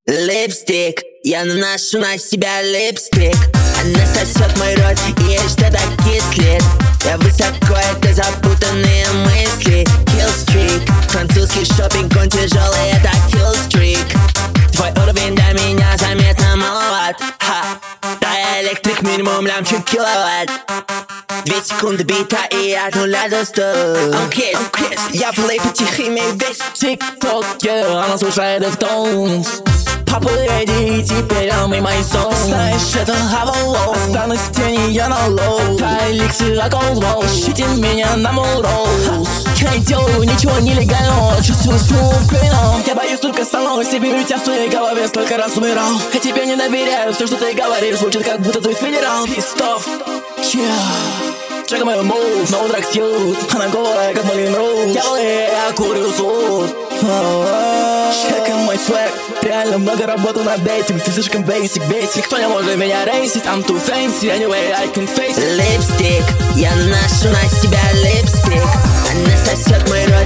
Липстик, я наношу на себя липстик. Она сосет мой рот и ей что-то кислит. Я высоко, это запутанные мысли. Killstreak, французский шопинг, он тяжелый, это killstreak. Твой уровень для меня заметно маловат. Да, я электрик, минимум лямчик киловатт. 2 секунды бита и от 0 до 100. Я в лейпе тихо имею весь TikTok, yeah, она слушает Deftones. Папа леди, теперь I'm in my zone. Знаешь, это Avalon. Останусь в тени, я на лоу. Та эликсир, а Goldwall. Ищите меня на Молроуз. Я не делаю ничего нелегального, чувствую smooth criminal. Я боюсь только самого себя, ведь я в своей голове столько раз умирал. Я тебе не доверяю, все, что ты говоришь, звучит как будто ты федерал. Pissed off, yeah. Чекай мой мув, no drag suit. Она голая, как Малин Роуз. Я курю суд. Чекай мой свэг. Реально много работы над этим. Ты слишком basic. Никто не может меня рейсить. I'm too fancy, anyway I can face it. Липстик, я наношу на себя липстик. Она сосет мой рот